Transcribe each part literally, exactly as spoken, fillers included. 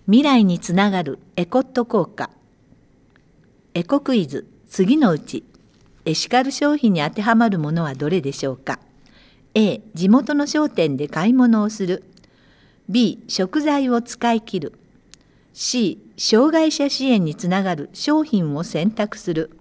未来につながるエコット効果。エコクイズ、次のうちエシカル消費に当てはまるものはどれでしょうか。 A、地元の商店で買い物をする。 B、食材を使い切る。 C、障害者支援につながる商品を選択する。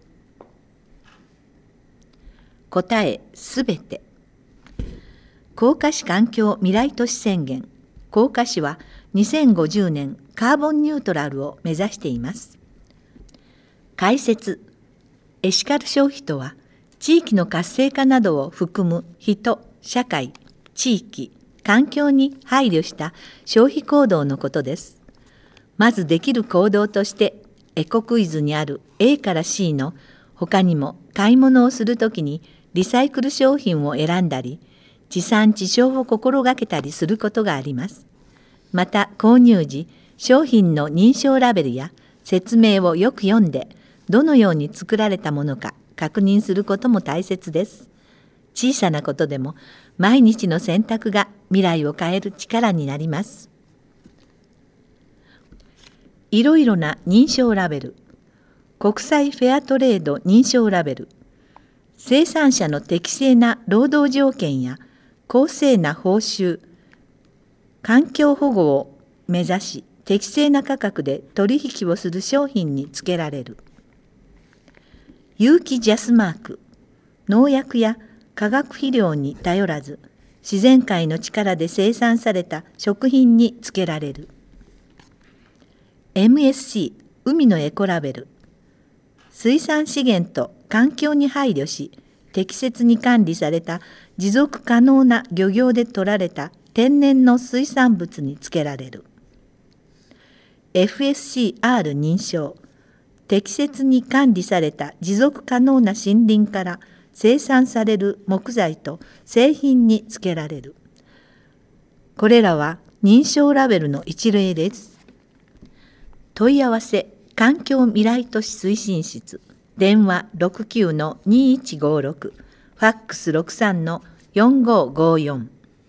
答え、すべて。甲賀市環境未来都市宣言。甲賀市はにせんごじゅうねんカーボンニュートラルを目指しています。解説。エシカル消費とは、地域の活性化などを含む人、社会、地域、環境に配慮した消費行動のことです。まずできる行動として、エコクイズにある A から C の他にも買い物をするときにリサイクル商品を選んだり、地産地消を心がけたりすることがあります。また購入時、商品の認証ラベルや説明をよく読んで、どのように作られたものか確認することも大切です。小さなことでも毎日の選択が未来を変える力になります。いろいろな認証ラベル。国際フェアトレード認証ラベル。生産者の適正な労働条件や公正な報酬、環境保護を目指し適正な価格で取引をする商品につけられる。有機ジャスマーク。農薬や化学肥料に頼らず、自然界の力で生産された食品につけられる。エムエスシー 海のエコラベル。水産資源と環境に配慮し、適切に管理された持続可能な漁業で取られた天然の水産物につけられる。エフエスシーアール 認証。適切に管理された持続可能な森林から生産される木材と製品につけられる。これらは認証ラベルの一例です。問い合わせ、環境未来都市推進室。電話 ろくきゅうのにいちごろく、ファックスろくさんのよんごーごーよん。